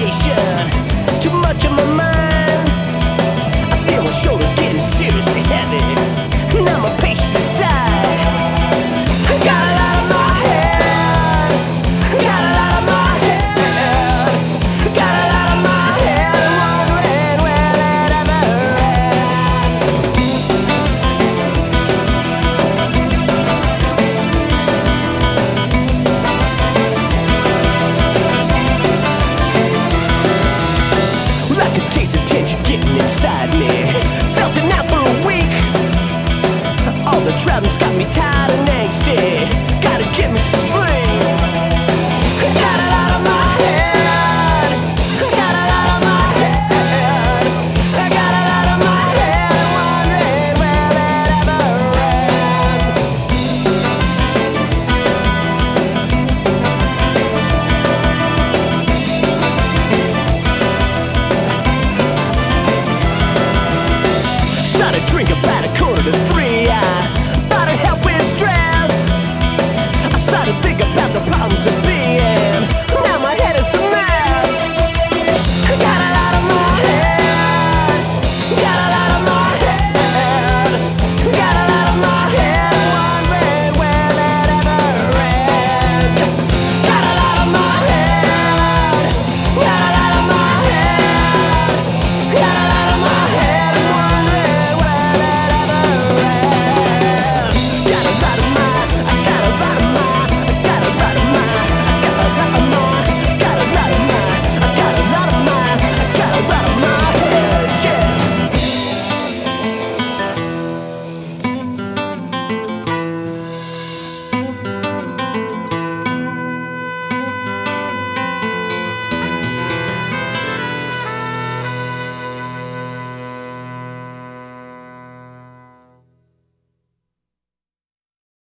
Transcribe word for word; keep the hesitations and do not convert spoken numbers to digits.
station. It's too much on my mind. I feel my shoulders getting seriously heavy. Now my patience has died. I got a lot on my head. I got a lot on my head. I got a lot on my head. I'm wondering where that ever Well, I could taste the tension getting inside me. Felt it now for a week. All the traveling's got me tired and angsty. Gotta get me some sleep.